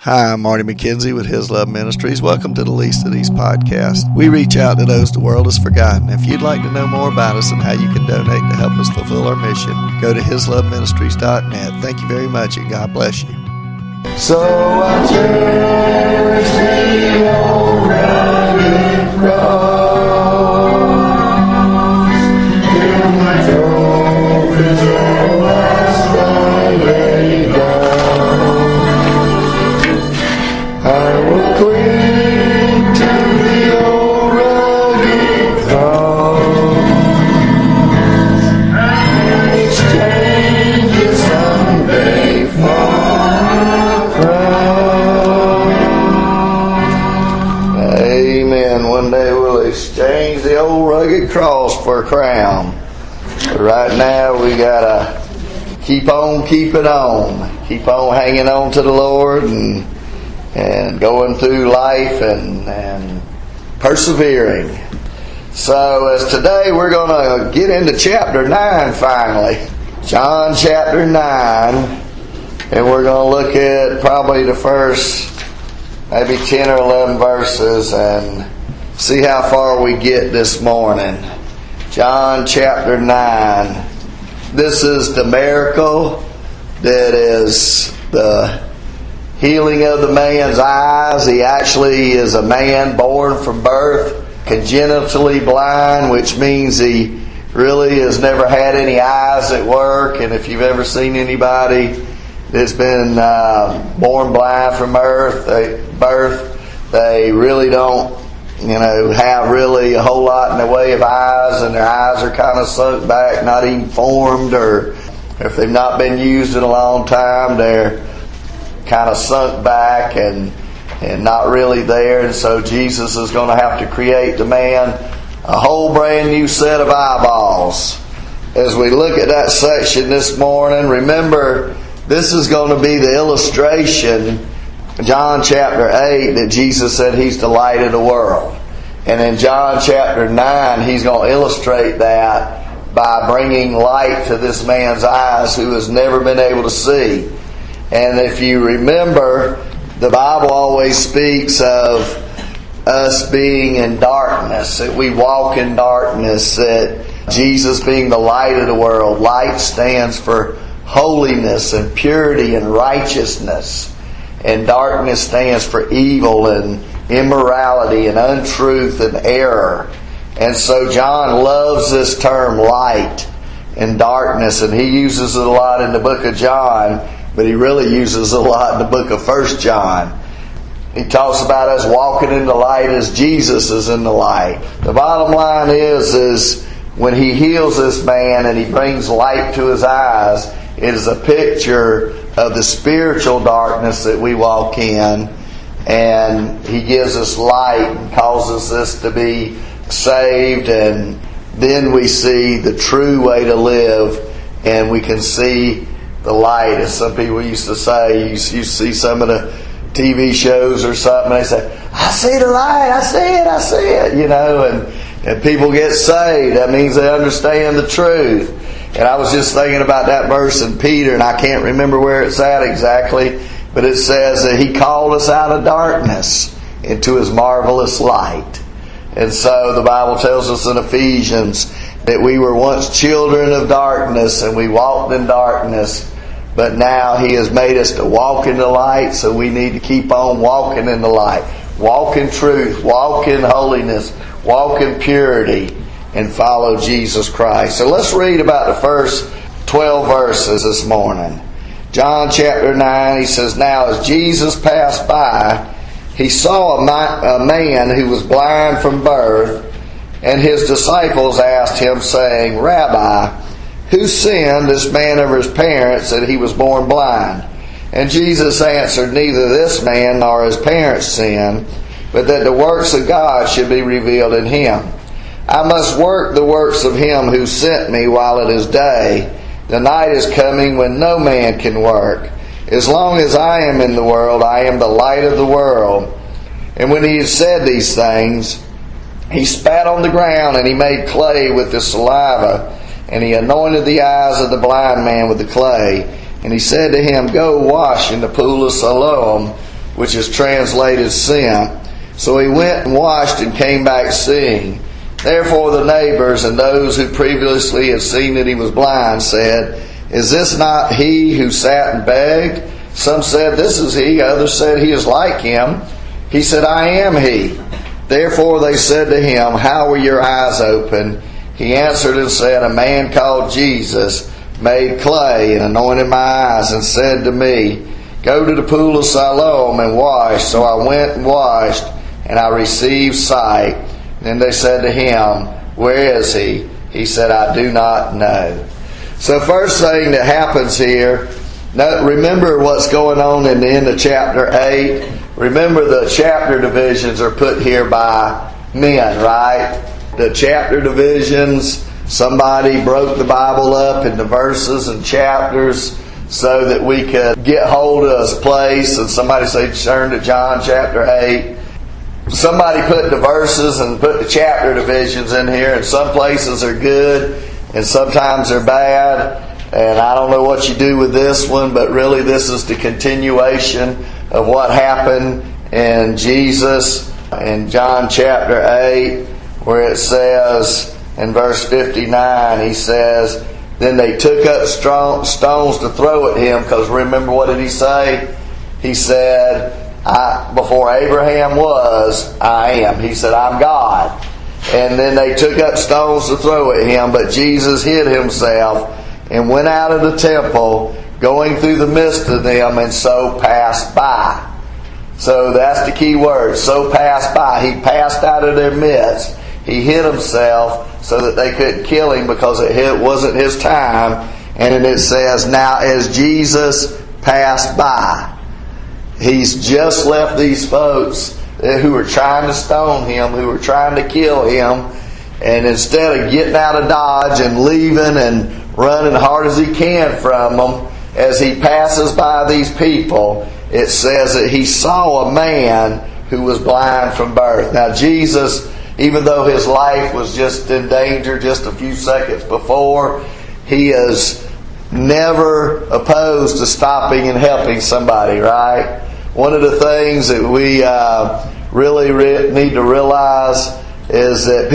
Hi, I'm Marty McKenzie with His Love Ministries. Welcome to the Least of These podcast. We reach out to those the world has forgotten. If you'd like to know more about us and how you can donate to help us fulfill our mission, go to hisloveministries.net. Thank you very much, and God bless you. So I cherish the old rugged cross, and my trophies are last I lay down. I will cling to the old rugged cross and exchange it someday for a crown. Amen. One day we'll exchange the old rugged cross for a crown. But right now we gotta keep on keeping on. Keep on hanging on to the Lord and going through life and persevering. So as today we're going to get into chapter 9 finally. John chapter 9. And we're going to look at probably the first maybe 10 or 11 verses and see how far we get this morning. John chapter 9. This is the miracle that is the healing of the man's eyes. He actually is a man born from birth congenitally blind, which means he really has never had any eyes at work. And if you've ever seen anybody that's been born blind from birth, they really don't, have really a whole lot in the way of eyes, and their eyes are kind of sunk back, not even formed, or if they've not been used in a long time, they're kind of sunk back and not really there. And so Jesus is going to have to create the man a whole brand new set of eyeballs. As we look at that section this morning, remember this is going to be the illustration, John chapter 8, that Jesus said He's the light of the world. And in John chapter 9, He's going to illustrate that by bringing light to this man's eyes who has never been able to see. And if you remember, the Bible always speaks of us being in darkness, that we walk in darkness, that Jesus being the light of the world. Light stands for holiness and purity and righteousness. And darkness stands for evil and immorality and untruth and error. And so John loves this term light and darkness, and he uses it a lot in the book of John, but he really uses it a lot in the book of 1 John. He talks about us walking in the light as Jesus is in the light. The bottom line is when He heals this man and He brings light to his eyes, it is a picture of the spiritual darkness that we walk in, and He gives us light and causes us to be saved, and then we see the true way to live, and we can see the light. As some people used to say, you see some of the TV shows or something, they say, I see the light, I see it, and people get saved. That means they understand the truth. And I was just thinking about that verse in Peter, and I can't remember where it's at exactly, but it says that He called us out of darkness into His marvelous light. And so the Bible tells us in Ephesians that we were once children of darkness and we walked in darkness, but now He has made us to walk in the light, so we need to keep on walking in the light. Walk in truth, walk in holiness, walk in purity, and follow Jesus Christ. So let's read about the first 12 verses this morning. John chapter 9, he says, Now as Jesus passed by, He saw a man who was blind from birth, and His disciples asked Him, saying, Rabbi, who sinned, this man or his parents, that he was born blind? And Jesus answered, Neither this man nor his parents sinned, but that the works of God should be revealed in him. I must work the works of Him who sent me while it is day. The night is coming when no man can work. As long as I am in the world, I am the light of the world. And when He had said these things, He spat on the ground, and He made clay with His saliva, and He anointed the eyes of the blind man with the clay. And He said to him, Go wash in the pool of Siloam, which is translated sent. So he went and washed and came back seeing. Therefore the neighbors and those who previously had seen that he was blind said, Is this not he who sat and begged? Some said, This is he. Others said, He is like him. He said, I am he. Therefore they said to him, How were your eyes opened? He answered and said, A man called Jesus made clay and anointed my eyes and said to me, Go to the pool of Siloam and wash. So I went and washed, and I received sight. Then they said to him, Where is he? He said, I do not know. So first thing that happens here, remember what's going on in the end of chapter 8. Remember the chapter divisions are put here by men, right? The chapter divisions, somebody broke the Bible up into verses and chapters so that we could get hold of this place. And somebody say, turn to John chapter 8. Somebody put the verses and put the chapter divisions in here, and some places are good and sometimes they're bad. And I don't know what you do with this one, but really this is the continuation of what happened in Jesus in John chapter 8, where it says in verse 59, he says, Then they took up stones to throw at him, because remember what did he say? He said, before Abraham was, I am. He said, I'm God. And then they took up stones to throw at him, but Jesus hid himself and went out of the temple, going through the midst of them, and so passed by. So that's the key word, so passed by. He passed out of their midst. He hid himself so that they couldn't kill him because it wasn't his time. And then it says, now as Jesus passed by, he's just left these folks who were trying to stone him, who were trying to kill him. And instead of getting out of Dodge and leaving and running hard as he can from them, as he passes by these people, it says that he saw a man who was blind from birth. Now Jesus, even though his life was just in danger just a few seconds before, he is never opposed to stopping and helping somebody, right? One of the things that we really need to realize is that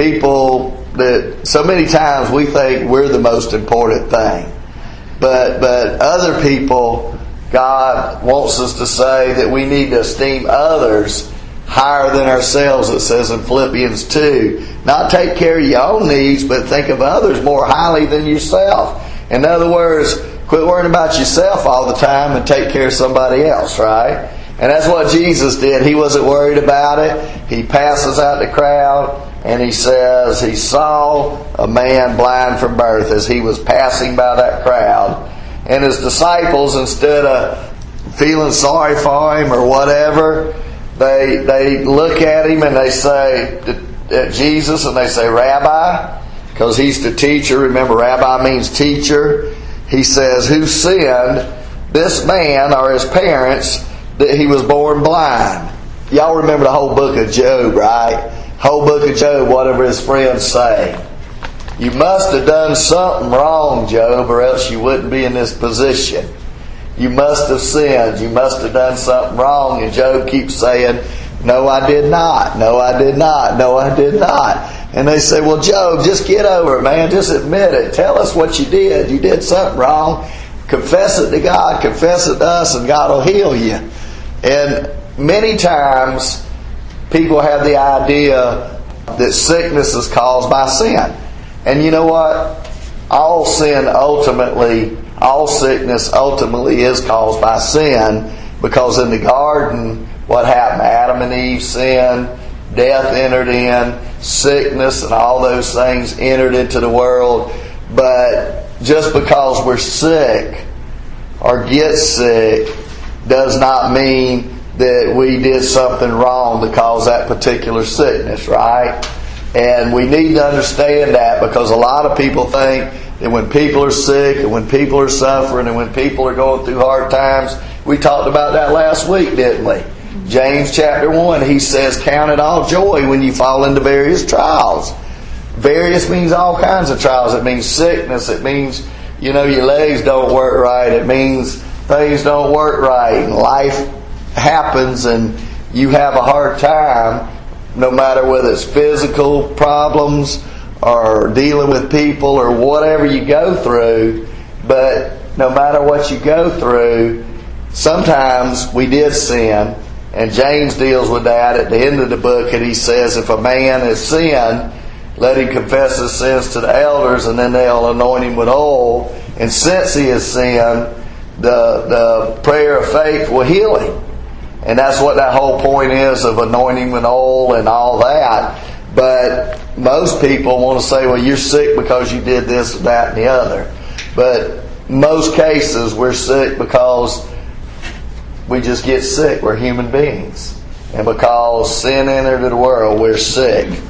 that so many times we think we're the most important thing. But other people, God wants us to say that we need to esteem others higher than ourselves, it says in Philippians 2. Not take care of your own needs, but think of others more highly than yourself. In other words, quit worrying about yourself all the time and take care of somebody else, right? And that's what Jesus did. He wasn't worried about it. He passes out the crowd and he says he saw a man blind from birth as he was passing by that crowd. And his disciples, instead of feeling sorry for him or whatever, they look at him and they say at Jesus and they say, Rabbi, because he's the teacher. Remember, Rabbi means teacher. He says, who sinned, this man or his parents, that he was born blind? Y'all remember the whole book of Job, right? Whole book of Job, whatever his friends say. You must have done something wrong, Job, or else you wouldn't be in this position. You must have sinned. You must have done something wrong. And Job keeps saying, no, I did not. No, I did not. No, I did not. And they say, well, Job, just get over it, man. Just admit it. Tell us what you did. You did something wrong. Confess it to God. Confess it to us, and God will heal you. And many times, people have the idea that sickness is caused by sin. And you know what? All sickness ultimately is caused by sin, because in the garden, what happened? Adam and Eve sinned, death entered in, sickness and all those things entered into the world. But just because we're sick or get sick does not mean that we did something wrong to cause that particular sickness, right? And we need to understand that, because a lot of people think that when people are sick and when people are suffering and when people are going through hard times, we talked about that last week, didn't we? James chapter 1, he says, count it all joy when you fall into various trials. Various means all kinds of trials. It means sickness. It means, your legs don't work right. It means things don't work right. And life happens and you have a hard time, no matter whether it's physical problems or dealing with people or whatever you go through, but no matter what you go through, sometimes we did sin, and James deals with that at the end of the book, and he says if a man has sinned, let him confess his sins to the elders, and then they'll anoint him with oil, and since he has sinned, the prayer of faith will heal him. And that's what that whole point is of anointing with oil and all that. But most people want to say, well, you're sick because you did this, that, and the other. But most cases, we're sick because we just get sick. We're human beings. And because sin entered the world, we're sick.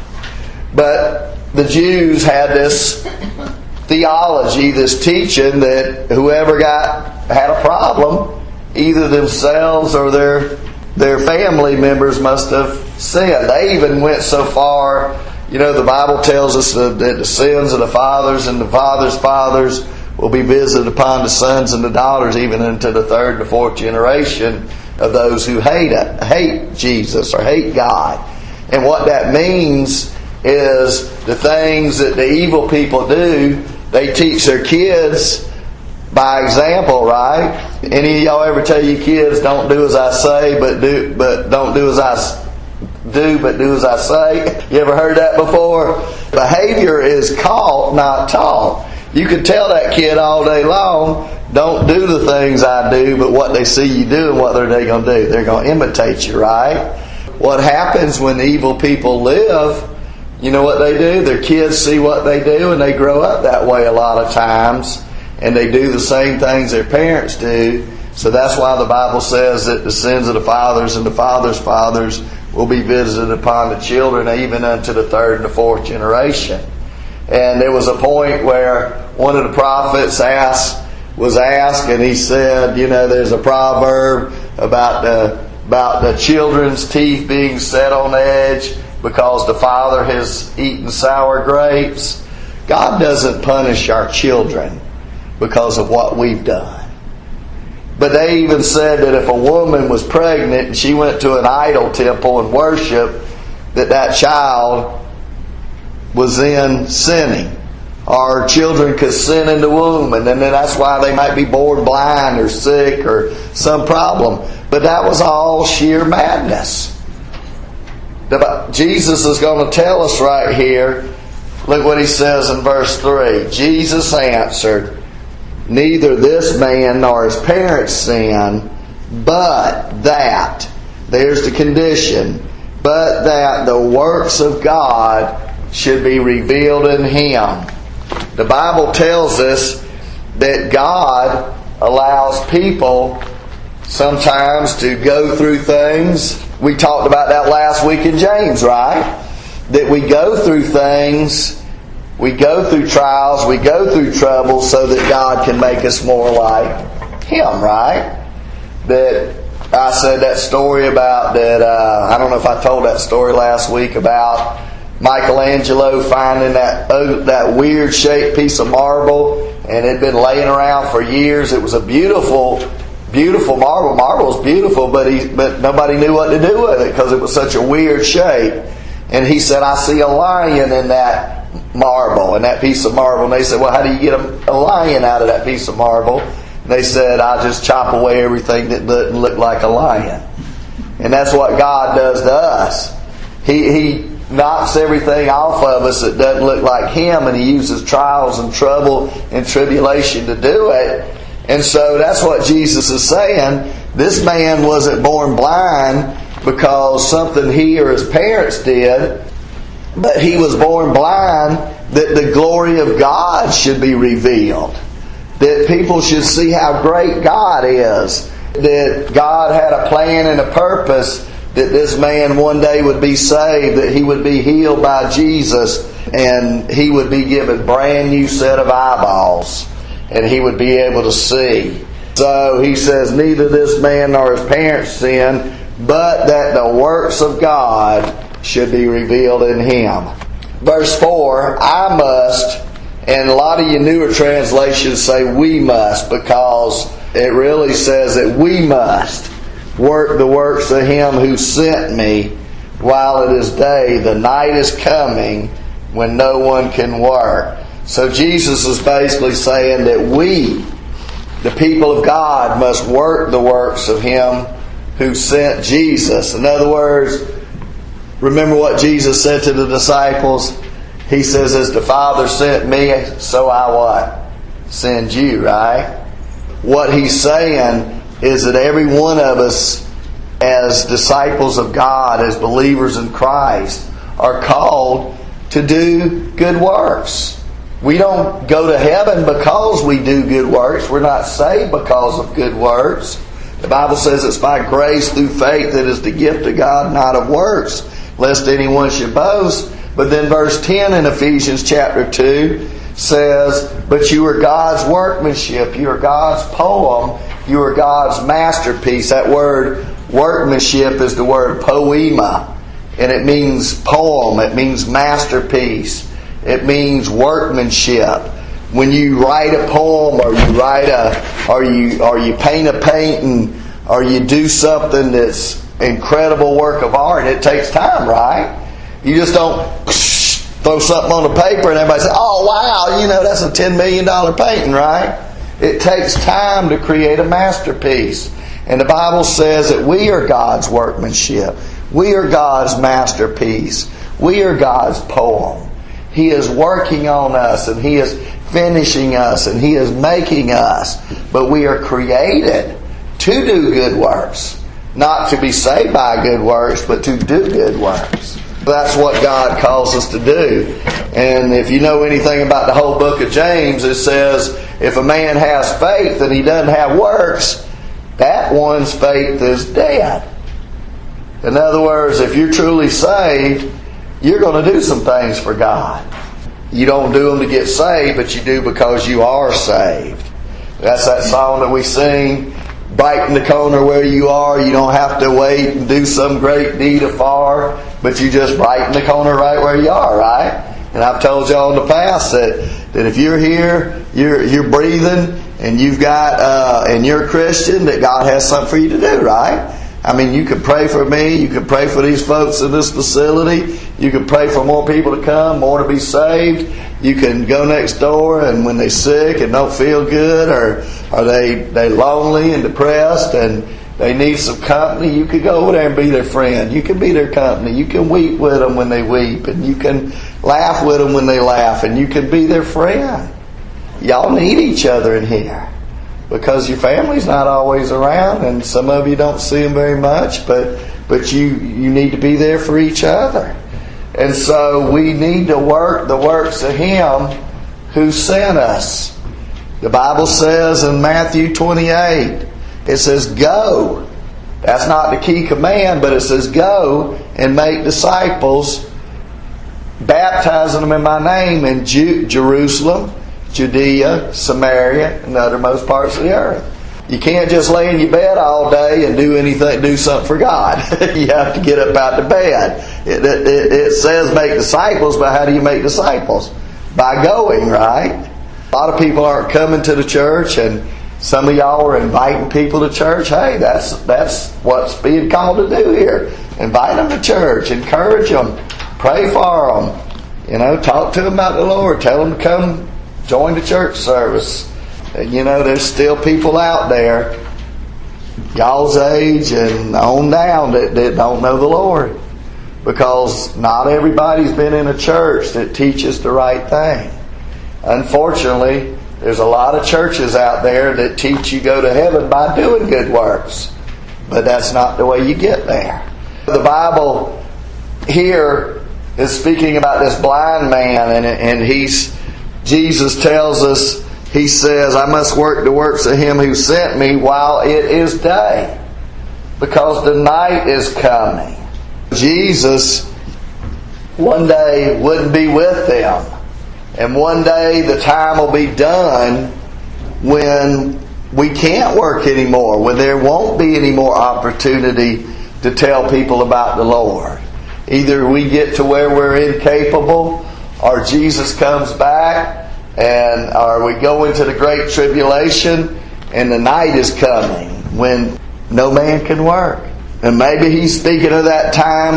But the Jews had this theology, this teaching that whoever had a problem, either themselves or their family members must have sinned. They even went so far, the Bible tells us that the sins of the fathers and the fathers' fathers will be visited upon the sons and the daughters, even into the third and the fourth generation of those who hate Jesus or hate God. And what that means is the things that the evil people do, they teach their kids by example, right? Any of y'all ever tell your kids, don't do as I say, but don't do as I do, but do as I say? You ever heard that before? Behavior is caught, not taught. You can tell that kid all day long, don't do the things I do, but what they see you do, and what are they going to do? They're going to imitate you, right? What happens when the evil people live, you know what they do? Their kids see what they do, and they grow up that way a lot of times. And they do the same things their parents do. So that's why the Bible says that the sins of the fathers and the fathers' fathers will be visited upon the children, even unto the third and the fourth generation. And there was a point where one of the prophets was asked, and he said, there's a proverb about the children's teeth being set on edge because the father has eaten sour grapes. God doesn't punish our children because of what we've done. But they even said that if a woman was pregnant and she went to an idol temple and worshiped, that child was then sinning. Or children could sin in the womb, and then that's why they might be born blind or sick or some problem. But that was all sheer madness. Jesus is going to tell us right here, look what he says in verse 3. Jesus answered, neither this man nor his parents sinned, but that, there's the condition, but that the works of God should be revealed in him. The Bible tells us that God allows people sometimes to go through things. We talked about that last week in James, right? That we go through things, we go through trials, we go through trouble so that God can make us more like Him, right? That I said that story about that, I don't know if I told that story last week about Michelangelo finding that weird shaped piece of marble, and it had been laying around for years. It was a beautiful marble. Marble was beautiful, but nobody knew what to do with it because it was such a weird shape. And he said, I see a lion in that marble, in that piece of marble. And they said, well, how do you get a lion out of that piece of marble? And they said, I just chop away everything that doesn't look like a lion. And that's what God does to us. He knocks everything off of us that doesn't look like Him, and He uses trials and trouble and tribulation to do it. And so that's what Jesus is saying. This man wasn't born blind because something he or his parents did, but he was born blind that the glory of God should be revealed. That people should see how great God is. That God had a plan and a purpose that this man one day would be saved, that he would be healed by Jesus, and he would be given a brand new set of eyeballs, and he would be able to see. So he says, neither this man nor his parents sinned, but that the works of God should be revealed in him. Verse 4, I must, and a lot of your newer translations say we must, because it really says that we must. work the works of Him who sent me while it is day. The night is coming when no one can work. So Jesus is basically saying that we, the people of God, must work the works of Him who sent Jesus. In other words, remember what Jesus said to the disciples? He says, as the Father sent me, so I what? Send you, right? What He's saying is that every one of us, as disciples of God, as believers in Christ, are called to do good works. We don't go to heaven because we do good works. We're not saved because of good works. The Bible says it's by grace through faith that is the gift of God, not of works, lest anyone should boast. But then verse 10 in Ephesians chapter 2 says, but you are God's workmanship. You are God's poem. You are God's masterpiece. That word workmanship is the word poema. And it means poem. It means masterpiece. It means workmanship. When you write a poem, or you write or you paint a painting, or you do something that's incredible work of art, it takes time, right? You just don't throw something on the paper and everybody says, oh wow, that's a $10 million painting, right? It takes time to create a masterpiece. And the Bible says that we are God's workmanship. We are God's masterpiece. We are God's poem. He is working on us, and He is finishing us, and He is making us. But we are created to do good works. Not to be saved by good works, but to do good works. That's what God calls us to do. And if you know anything about the whole book of James, it says, if a man has faith and he doesn't have works, that one's faith is dead. In other words, if you're truly saved, you're going to do some things for God. You don't do them to get saved, but you do because you are saved. That's that song that we sing, brighten the corner where you are. You don't have to wait and do some great deed afar, but you just brighten the corner right where you are, right? And I've told y'all in the past that if you're here, you're breathing, and you've got and you're a Christian, that God has something for you to do, right? I mean, you could pray for me. You could pray for these folks in this facility. You could pray for more people to come, more to be saved. You can go next door, and when they're sick and don't feel good, or are they lonely and depressed and they need some company, you could go over there and be their friend. You can be their company. You can weep with them when they weep, and you can laugh with them when they laugh, and you can be their friend. Y'all need each other in here, because your family's not always around, and some of you don't see them very much, but you need to be there for each other. And so we need to work the works of Him who sent us. The Bible says in Matthew 28, it says, go. That's not the key command, but it says, go and make disciples, baptizing them in my name in Jerusalem, Judea, Samaria, and the uttermost parts of the earth. You can't just lay in your bed all day and do something for God. You have to get up out of bed. It says make disciples, but how do you make disciples? By going, right? A lot of people aren't coming to the church, and some of y'all are inviting people to church. Hey, that's what's being called to do here. Invite them to church. Encourage them. Pray for them. Talk to them about the Lord. Tell them to come join the church service. There's still people out there, y'all's age and on down, that don't know the Lord. Because not everybody's been in a church that teaches the right thing. Unfortunately, there's a lot of churches out there that teach you go to heaven by doing good works. But that's not the way you get there. The Bible here is speaking about this blind man, and Jesus tells us, He says, I must work the works of Him who sent me while it is day, because the night is coming. Jesus one day wouldn't be with them. And one day the time will be done when we can't work anymore, when there won't be any more opportunity to tell people about the Lord. Either we get to where we're incapable, or Jesus comes back, or we go into the great tribulation, and the night is coming when no man can work. And maybe he's speaking of that time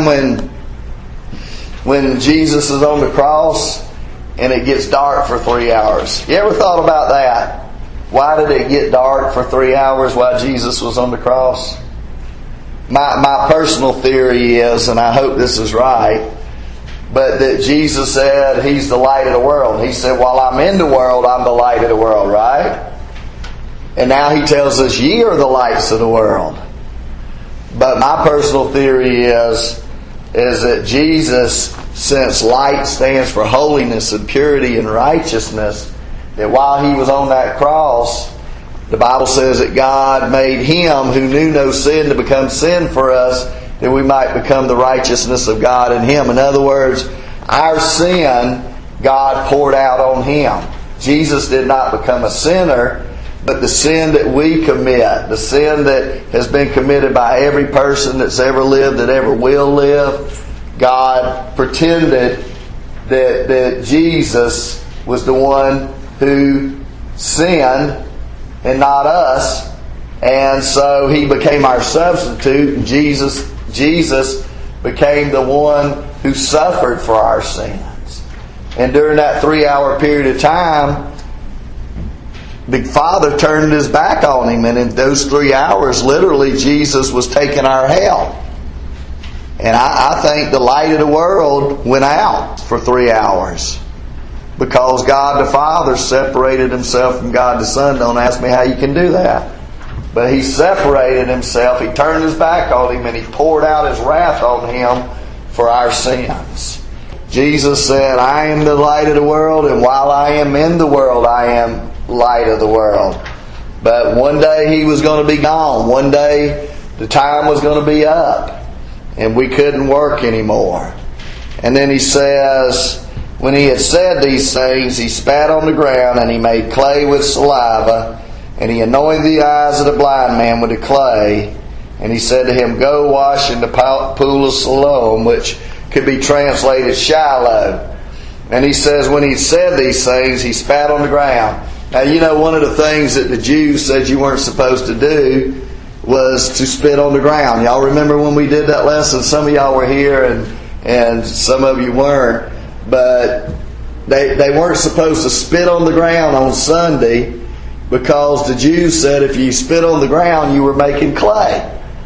when Jesus is on the cross and it gets dark for 3 hours. You ever thought about that? Why did it get dark for 3 hours while Jesus was on the cross? My personal theory is, and I hope this is right, but that Jesus said He's the light of the world. He said, while I'm in the world, I'm the light of the world, right? And now He tells us, ye are the lights of the world. But my personal theory is that Jesus, since light stands for holiness and purity and righteousness, that while He was on that cross, the Bible says that God made Him who knew no sin to become sin for us, that we might become the righteousness of God in Him. In other words, our sin, God poured out on Him. Jesus did not become a sinner, but the sin that we commit, the sin that has been committed by every person that's ever lived, that ever will live, God pretended that Jesus was the one who sinned and not us, and so He became our substitute, and Jesus became the one who suffered for our sins. And during that 3-hour period of time, the Father turned His back on Him, and in those 3 hours, literally, Jesus was taking our hell. And I think the light of the world went out for 3 hours. Because God the Father separated Himself from God the Son. Don't ask me how you can do that. But He separated Himself. He turned His back on Him and He poured out His wrath on Him for our sins. Jesus said, I am the light of the world, and while I am in the world, I am light of the world. But one day He was going to be gone. One day the time was going to be up. And we couldn't work anymore. And then He says, when He had said these things, He spat on the ground, and He made clay with saliva, and He anointed the eyes of the blind man with the clay. And He said to him, go wash in the pool of Siloam, which could be translated Shiloh. And He says, when He said these things, He spat on the ground. Now, you know, one of the things that the Jews said you weren't supposed to do was to spit on the ground. Y'all remember when we did that lesson? Some of y'all were here and some of you weren't. But they weren't supposed to spit on the ground on Sunday because the Jews said if you spit on the ground, you were making clay.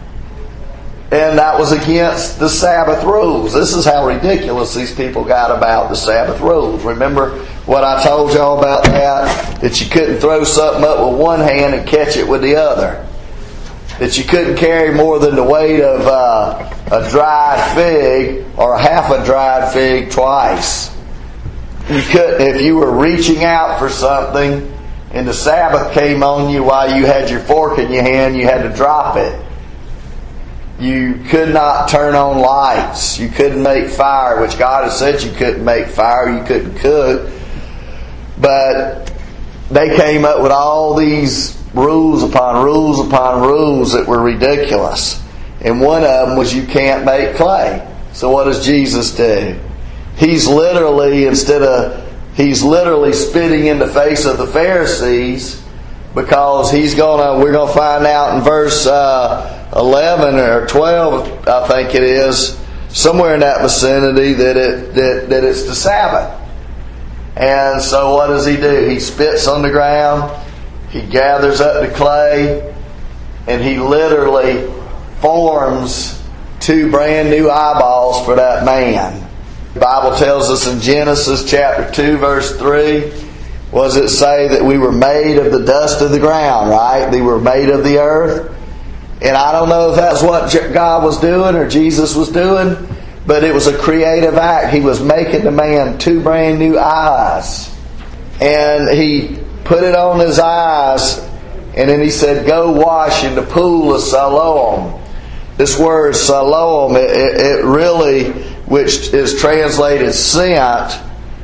And that was against the Sabbath rules. This is how ridiculous these people got about the Sabbath rules. Remember what I told y'all about that? That you couldn't throw something up with one hand and catch it with the other. That you couldn't carry more than the weight of a dried fig or half a dried fig twice. You couldn't, if you were reaching out for something and the Sabbath came on you while you had your fork in your hand, you had to drop it. You could not turn on lights. You couldn't make fire, which God has said you couldn't make fire. You couldn't cook. But they came up with all these rules upon rules upon rules that were ridiculous. And one of them was you can't make clay. So what does Jesus do? He's literally spitting in the face of the Pharisees, because we're going to find out in verse 11 or 12, I think it is, somewhere in that vicinity, that it's the Sabbath. And so what does He do? He spits on the ground, He gathers up the clay, and He literally forms 2 brand new eyeballs for that man. The Bible tells us in Genesis chapter 2 verse 3, what does it say? That we were made of the dust of the ground, right? We were made of the earth. And I don't know if that's what God was doing or Jesus was doing, but it was a creative act. He was making the man 2 brand new eyes. And He put it on his eyes, and then He said, go wash in the pool of Siloam. This word Siloam, it really, which is translated sent,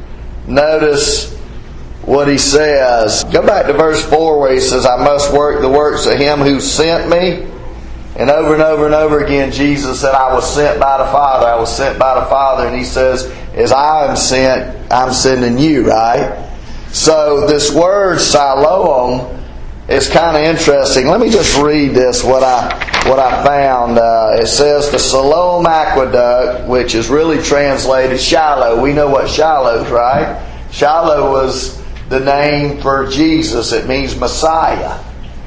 notice what He says. Go back to verse 4 where He says, I must work the works of Him who sent me. And over again, Jesus said, I was sent by the Father. I was sent by the Father. And He says, as I am sent, I'm sending you, right? So this word Siloam it's kind of interesting. Let me just read this, what I found. It says the Siloam Aqueduct, which is really translated Shiloh. We know what Shiloh is, right? Shiloh was the name for Jesus. It means Messiah.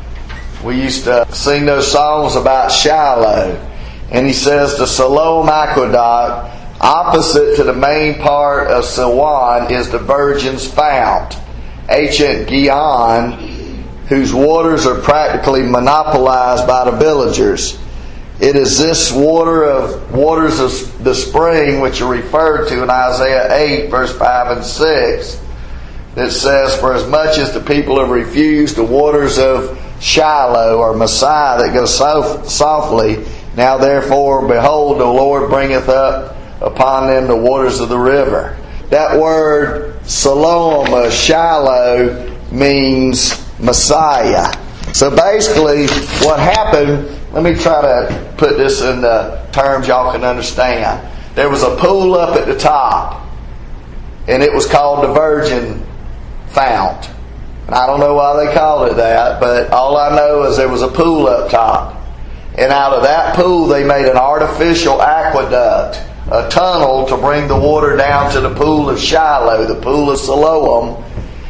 We used to sing those songs about Shiloh. And he says the Siloam Aqueduct, opposite to the main part of Siloam, is the Virgin's Fount, ancient Gihon, whose waters are practically monopolized by the villagers. It is this waters of the spring, which are referred to in Isaiah 8, verse 5 and 6, that says, for as much as the people have refused the waters of Shiloh, or Messiah, that goes softly, now therefore, behold, the Lord bringeth up upon them the waters of the river. That word Siloam, or Shiloh, means Messiah. So basically, what happened, let me try to put this in the terms y'all can understand. There was a pool up at the top, and it was called the Virgin Fount. And I don't know why they called it that, but all I know is there was a pool up top. And out of that pool, they made an artificial aqueduct, a tunnel to bring the water down to the pool of Shiloh, the pool of Siloam.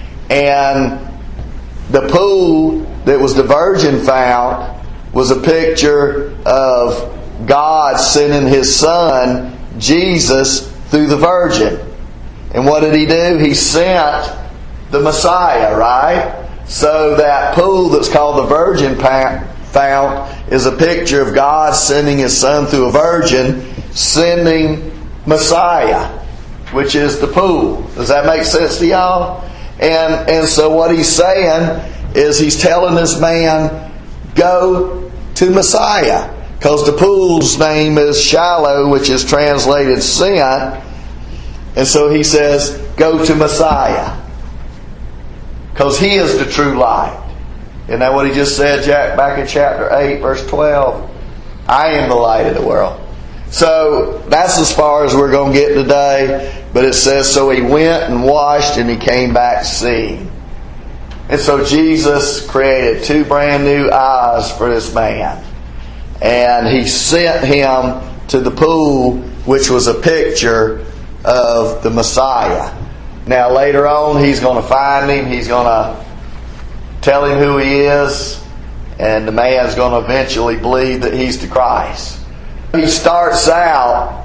And the pool that was the Virgin Fount was a picture of God sending His Son, Jesus, through the Virgin. And what did He do? He sent the Messiah, right? So that pool that's called the Virgin Fount is a picture of God sending His Son through a virgin, sending Messiah, which is the pool. Does that make sense to y'all? And so what He's saying is He's telling this man, go to Messiah. Because the pool's name is Shiloh, which is translated sent. And so He says, go to Messiah. Because He is the true light. Isn't that what He just said, Jack, back in chapter 8, verse 12? I am the light of the world. So that's as far as we're going to get today. But it says, so He went and washed and He came back seeing. And so Jesus created 2 brand new eyes for this man. And He sent him to the pool, which was a picture of the Messiah. Now later on, He's going to find him. He's going to tell him who he is. And the man's going to eventually believe that he's the Christ. He starts out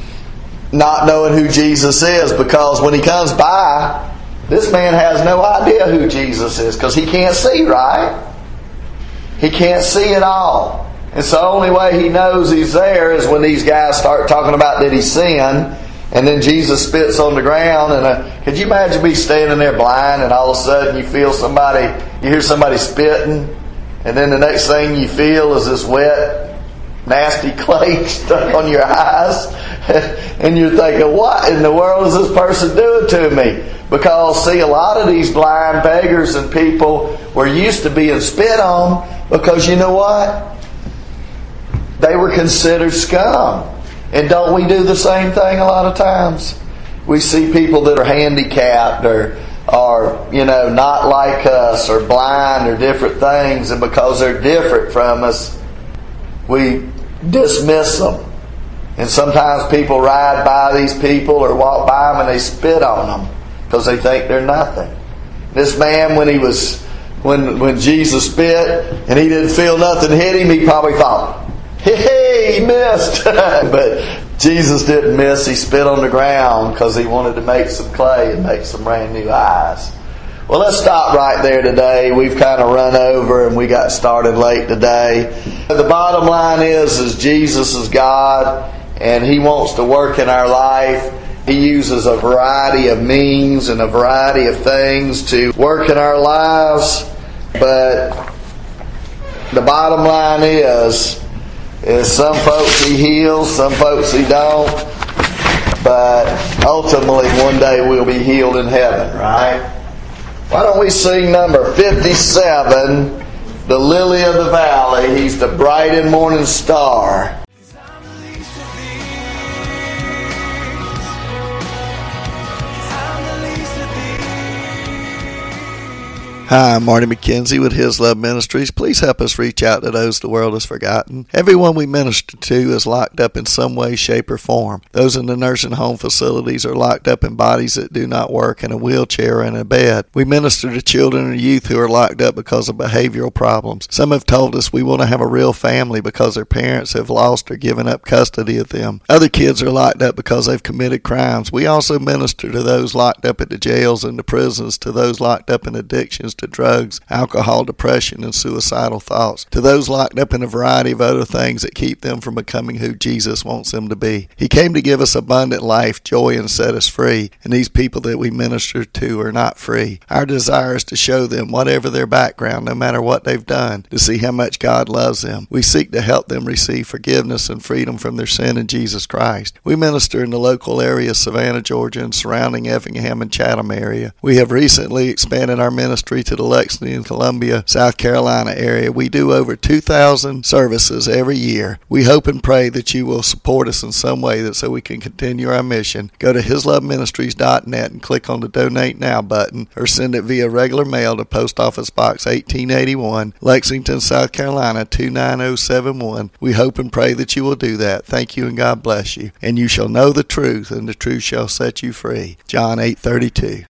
not knowing who Jesus is, because when he comes by, this man has no idea who Jesus is, because he can't see, right? He can't see at all. And so the only way he knows He's there is when these guys start talking about that He sinned, and then Jesus spits on the ground. And could you imagine me standing there blind, and all of a sudden you hear somebody spitting, and then the next thing you feel is this wet, nasty clay stuck on your eyes, and you're thinking, what in the world is this person doing to me? Because, see, a lot of these blind beggars and people were used to being spit on, because you know what? They were considered scum. And don't we do the same thing a lot of times? We see people that are handicapped or not like us, or blind, or different things, and because they're different from us, we dismiss them. And sometimes people ride by these people or walk by them and they spit on them because they think they're nothing. This man, when Jesus spit and he didn't feel nothing hit him, he probably thought, hey, he missed. But Jesus didn't miss. He spit on the ground because He wanted to make some clay and make some brand new eyes. Well, let's stop right there today. We've kind of run over and we got started late today. The bottom line is Jesus is God, and He wants to work in our life. He uses a variety of means and a variety of things to work in our lives. But the bottom line is some folks He heals, some folks He don't. But ultimately one day we'll be healed in heaven, right? Why don't we sing number 57, The Lily of the Valley? He's the bright and morning star. Hi, I'm Marty McKenzie with His Love Ministries. Please help us reach out to those the world has forgotten. Everyone we minister to is locked up in some way, shape, or form. Those in the nursing home facilities are locked up in bodies that do not work, in a wheelchair or in a bed. We minister to children and youth who are locked up because of behavioral problems. Some have told us we want to have a real family because their parents have lost or given up custody of them. Other kids are locked up because they've committed crimes. We also minister to those locked up at the jails and the prisons, to those locked up in addictions to drugs, alcohol, depression, and suicidal thoughts, to those locked up in a variety of other things that keep them from becoming who Jesus wants them to be. He came to give us abundant life, joy, and set us free, and these people that we minister to are not free. Our desire is to show them, whatever their background, no matter what they've done, to see how much God loves them. We seek to help them receive forgiveness and freedom from their sin in Jesus Christ. We minister in the local area of Savannah, Georgia, and surrounding Effingham and Chatham area. We have recently expanded our ministry to the Lexington, Columbia, South Carolina area. We do over 2,000 services every year. We hope and pray that you will support us in some way so we can continue our mission. Go to hisloveministries.net and click on the Donate Now button, or send it via regular mail to Post Office Box 1881, Lexington, South Carolina 29071. We hope and pray that you will do that. Thank you and God bless you. And you shall know the truth, and the truth shall set you free. John 8:32.